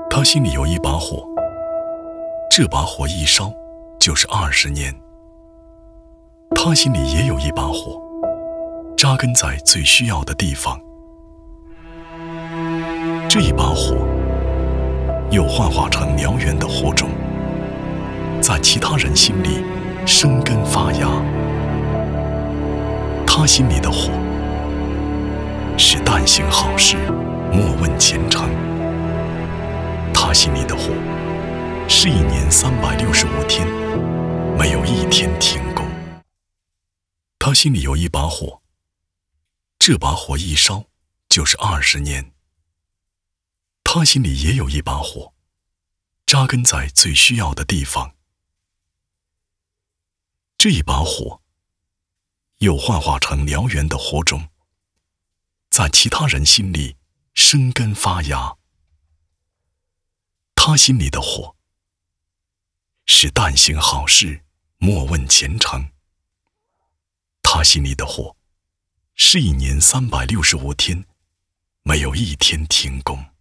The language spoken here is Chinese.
他心里有一把火，这把火一烧就是20年。他心里也有一把火，扎根在最需要的地方。这一把火又幻化成燎原的火种，在其他人心里生根发芽。他心里的火是但行好事，莫问前程。他心里的火是1年365天，没有一天停工。他心里有一把火，这把火一烧就是20年。他心里也有一把火，扎根在最需要的地方。这一把火又幻化成燎原的火种，在其他人心里生根发芽。他心里的火是但行好事，莫问前程。他心里的火是1年365天，没有一天停工。